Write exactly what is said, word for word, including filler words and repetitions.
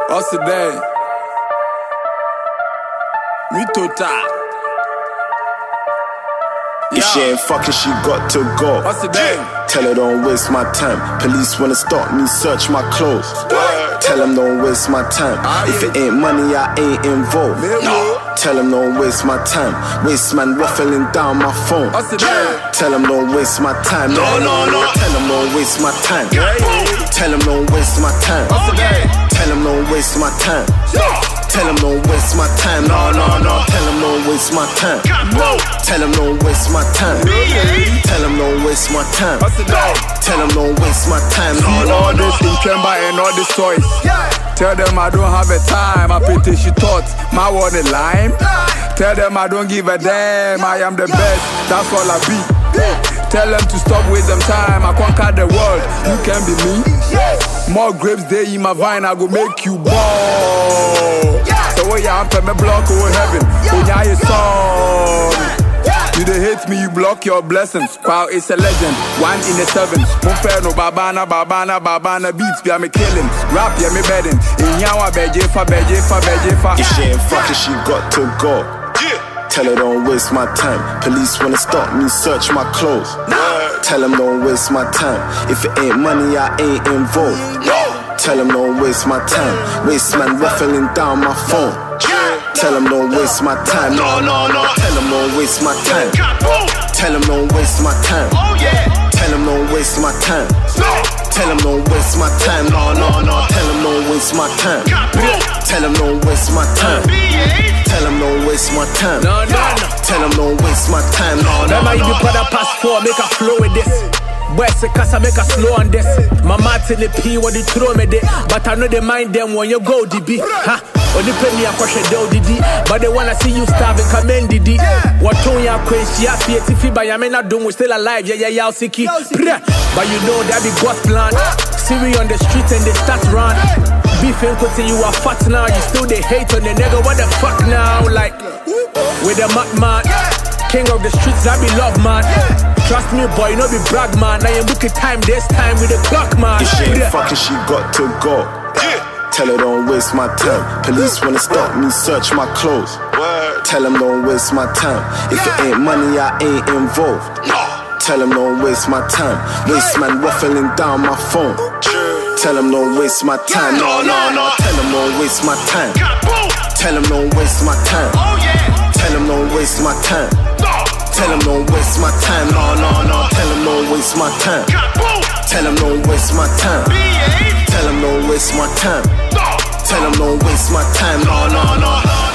What's the day? Me total. If she ain't fucking, she got to go. What's the day? Tell her don't waste my time. Police wanna stop me, search my clothes. Tell them don't waste my time. If it ain't money, I ain't involved. Tell them don't waste my time. Waste man ruffling down my phone. What's the day? Tell them don't waste my time. No, no, no. Tell them don't waste my time. Tell them don't waste my time. What's the day? Tell them don't waste my time. Tell them don't waste my time. No, no, no. Tell them don't waste my time. Tell them don't waste my time. Tell them don't waste my time. What's the day? Tell them don't waste my time. No, See no, all no. this in Kemba and all this toys. Tell them I don't have a time. I pity she thought my word a lime. Tell them I don't give a damn. I am the best. That's all I be. Tell them to stop with them time. I conquer the world. You can be me. More grapes they in my vine. I go make you ball. So way I'm me block over heaven. When you song. You they hate me, you block your blessings. Wow, it's a legend. One in the seven. Mufeno, babana, babana, babana beats. Be me killing. Rap, yeah, me bedding. In yawa, bejefa, bejefa, bejefa. If she ain't fucking, she got to go. Tell her don't waste my time. Police wanna stop me, search my clothes. Tell them don't waste my time. If it ain't money, I ain't involved. Tell them don't waste my time. Waste man ruffling down my phone. Tell them don't waste my time. No, no, no. Tell them don't waste my time. Tell them don't waste my time. Tell them don't waste my time. Tell them don't waste my time. No, no, no. Tell them don't waste my time. Tell them don't waste my time. Tell them don't waste my time. No, no, no. Tell them don't waste my time. No, no, Remember, you no. be put a passport, make a flow with this. Boy, say casa make a slow on this. My mat in the P what they throw me there. But I know they mind them when you go D B. Huh? Only pay me a question do D D. But they wanna see you starving, come in D D. What tone ya quench ya P T F by ya men not doing we still alive, yeah, yeah, yeah, siki. But you know that be God's plan. See we on the street and they start run. Beefing could say you are fat now. You still they hate on the nigga, what the fuck now? Like, with the madman. King of the streets, I be love man. Trust me, boy, no be brag man. Now you book a time, this time with the clock man. If she ain't fucking, she got to go. Tell her don't waste my time. Police wanna stop me, search my clothes. Tell them don't waste my time. If it ain't money, I ain't involved. Tell them don't waste my time. Waste man ruffling down my phone. Tell them don't waste my time. No, no, no. Tell them don't waste my time. Tell them don't waste my time. Tell them don't waste my time. Tell them don't waste my time. No, no, no. Tell them don't waste my time. Tell them don't waste my time. Tell them don't waste my time. Tell them don't waste my time. No, no, no.